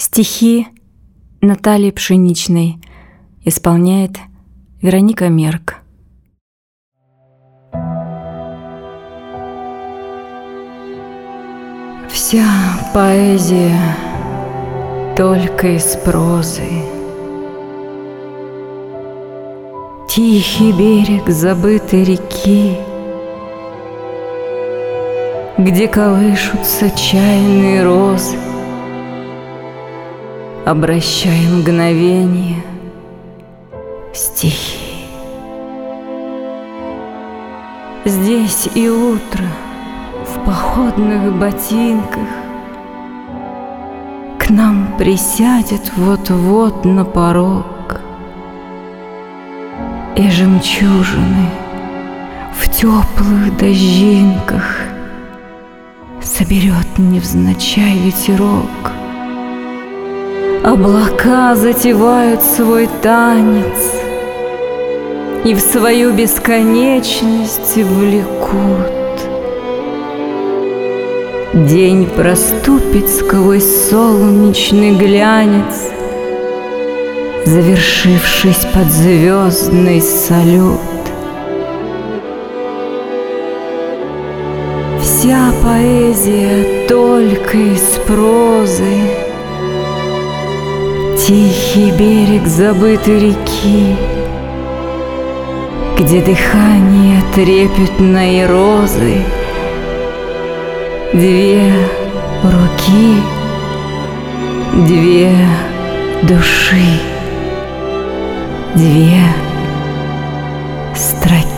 Стихи Натальи Пшеничной исполняет Вероника Мерк. Вся поэзия только из прозы. Тихий берег забытой реки, где колышутся чайные розы, обращая мгновение в стихи. Здесь и утро в походных ботинках к нам присядет вот-вот на порог, и жемчужины в теплых дождинках соберет невзначай ветерок. Облака затевают свой танец и в свою бесконечность влекут. День проступит сквозь солнечный глянец, завершившись под звездный салют. Вся поэзия только из прозы. Тихий берег забытой реки, где дыхание трепетной розы, две руки, две души, две строки.